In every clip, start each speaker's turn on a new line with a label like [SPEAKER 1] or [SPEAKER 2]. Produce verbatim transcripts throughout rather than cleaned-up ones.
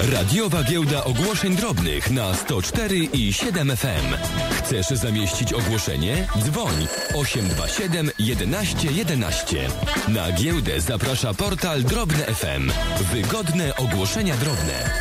[SPEAKER 1] Radiowa Giełda Ogłoszeń Drobnych na sto cztery i siedem F M. Chcesz zamieścić ogłoszenie? Dzwoń osiem dwa siedem jedenaście jedenaście. Na giełdę zaprasza portal Drobne F M. Wygodne ogłoszenia drobne.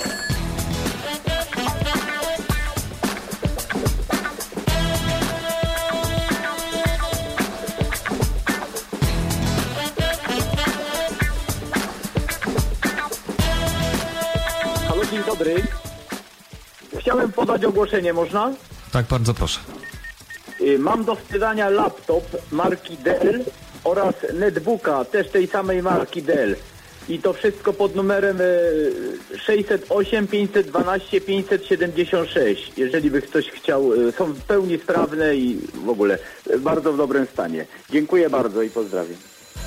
[SPEAKER 2] Dzień dobry. Chciałem podać ogłoszenie, można?
[SPEAKER 3] Tak, bardzo proszę.
[SPEAKER 2] Mam do sprzedania laptop marki Dell oraz netbooka też tej samej marki Dell. I to wszystko pod numerem sześćset osiem pięćset dwanaście pięćset siedemdziesiąt sześć. Jeżeli by ktoś chciał, są w pełni sprawne i w ogóle bardzo w dobrym stanie. Dziękuję bardzo i pozdrawiam.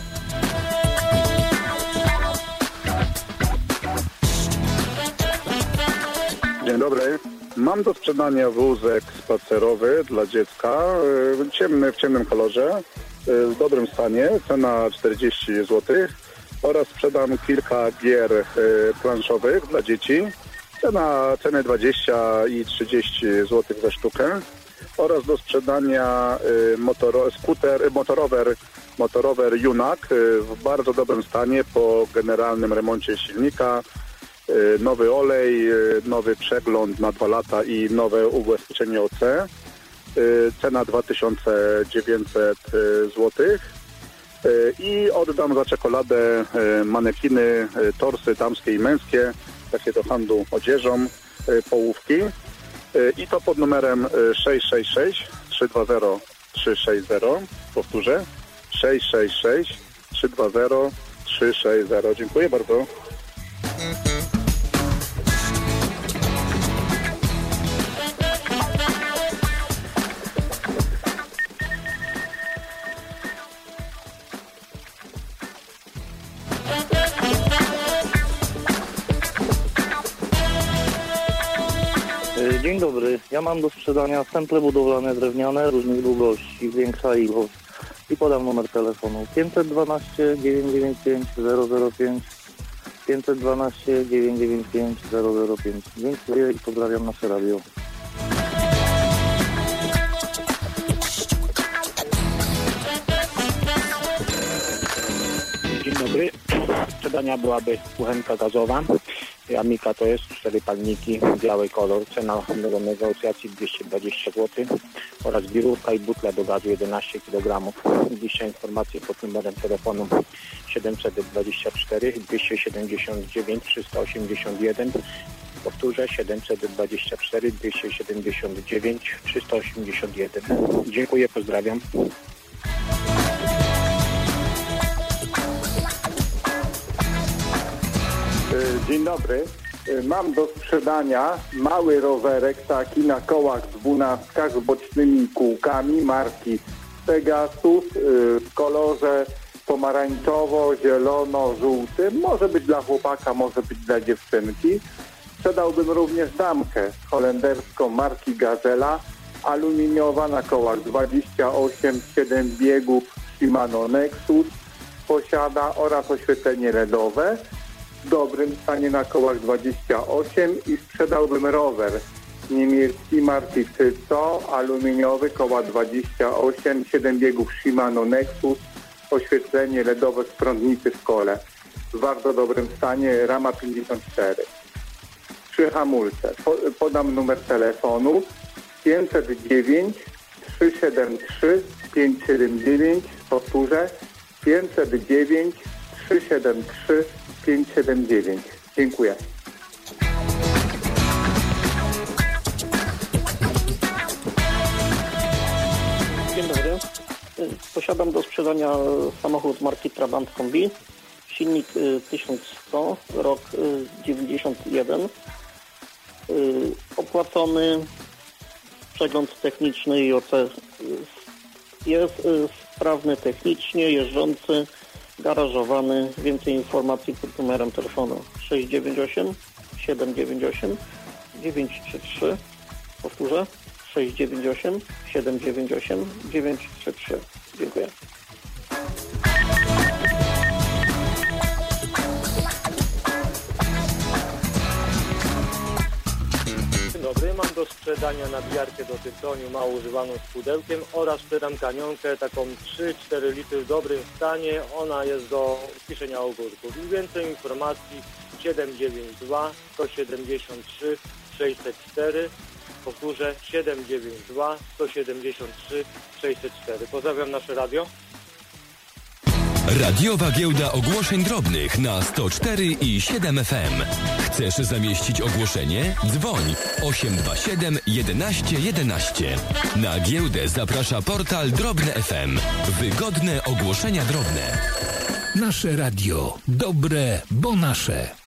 [SPEAKER 4] Dzień dobry. Mam do sprzedania wózek spacerowy dla dziecka, ciemny, w ciemnym kolorze, w dobrym stanie, cena czterdzieści złotych, oraz sprzedam kilka gier planszowych dla dzieci, cena ceny dwadzieścia i trzydzieści złotych za sztukę, oraz do sprzedania motoro, skuter, motorower, motorower Junak w bardzo dobrym stanie po generalnym remoncie silnika. Nowy olej, nowy przegląd na dwa lata i nowe ubezpieczenie O C. Cena dwa tysiące dziewięćset złotych. I oddam za czekoladę manekiny, torsy damskie i męskie, takie do handlu odzieżą, połówki. I to pod numerem sześć sześć sześć trzy dwa zero trzy sześć zero. Powtórzę. sześć sześć sześć trzy dwa zero trzy sześć zero. Dziękuję bardzo.
[SPEAKER 5] Dzień dobry. Ja mam do sprzedania stemple budowlane drewniane różnych długości, większa ilość. I podam numer telefonu pięćset dwanaście dziewięćset dziewięćdziesiąt pięć zero zero pięć pięćset dwanaście dziewięćset dziewięćdziesiąt pięć zero zero pięć. Dziękuję i pozdrawiam nasze radio.
[SPEAKER 6] Dzień dobry. Sprzedania byłaby kuchenka gazowa. Amika to jest cztery palniki, biały kolor, cena do negocjacji dwieście dwadzieścia złotych, oraz birówka i butla do gazu jedenaście kilogramów. Dzisiaj informacje pod numerem telefonu siedemset dwadzieścia cztery dwieście siedemdziesiąt dziewięć trzysta osiemdziesiąt jeden. Powtórzę, siedemset dwadzieścia cztery dwieście siedemdziesiąt dziewięć trzysta osiemdziesiąt jeden. Dziękuję, pozdrawiam.
[SPEAKER 7] Dzień dobry. Mam do sprzedania mały rowerek taki na kołach dwunastkach z bocznymi kółkami marki Pegasus w kolorze pomarańczowo-zielono-żółtym. Może być dla chłopaka, może być dla dziewczynki. Sprzedałbym również damkę holenderską marki Gazela, aluminiowa na kołach dwadzieścia osiem, siedem biegów Shimano Nexus posiada, oraz oświetlenie L E D owe. W dobrym stanie na kołach dwadzieścia osiem i sprzedałbym rower niemiecki marki Cyco, aluminiowy, koła dwadzieścia osiem, siedem biegów Shimano Nexus, oświetlenie L E D owe z prądnicy w kole. W bardzo dobrym stanie, rama pięćdziesiąt cztery. Trzy hamulce. Podam numer telefonu pięćset dziewięć trzysta siedemdziesiąt trzy pięćset siedemdziesiąt dziewięć. Powtórzę, pięćset dziewięć trzysta siedemdziesiąt trzy pięćset siedemdziesiąt dziewięć. Dziękuję.
[SPEAKER 5] Dzień dobry. Posiadam do sprzedania samochód marki Trabant Kombi. Silnik tysiąc sto, rok dziewięćdziesiąt jeden. Opłacony, przegląd techniczny i O C. Jest sprawny technicznie, jeżdżący, garażowany. Więcej informacji pod numerem telefonu sześć dziewięć osiem siedem dziewięć osiem dziewięć trzy trzy. Powtórzę, sześć dziewięć osiem siedem dziewięć osiem dziewięć trzy trzy. Dziękuję.
[SPEAKER 3] do sprzedania nadmiarkę do tytoniu mało używaną z pudełkiem oraz sprzedam kanionkę taką trzy cztery litry w dobrym stanie. Ona jest do kiszenia ogórków. I więcej informacji siedem dziewięć dwa sto siedemdziesiąt trzy sześćset cztery. Powtórzę siedem dziewięć dwa sto siedemdziesiąt trzy sześćset cztery. Pozdrawiam nasze radio.
[SPEAKER 1] Radiowa Giełda Ogłoszeń Drobnych na sto cztery i siedem F M. Chcesz zamieścić ogłoszenie? Dzwoń osiem dwa siedem jedenaście jedenaście. Na giełdę zaprasza portal Drobne F M. Wygodne ogłoszenia drobne.
[SPEAKER 8] Nasze radio. Dobre, bo nasze.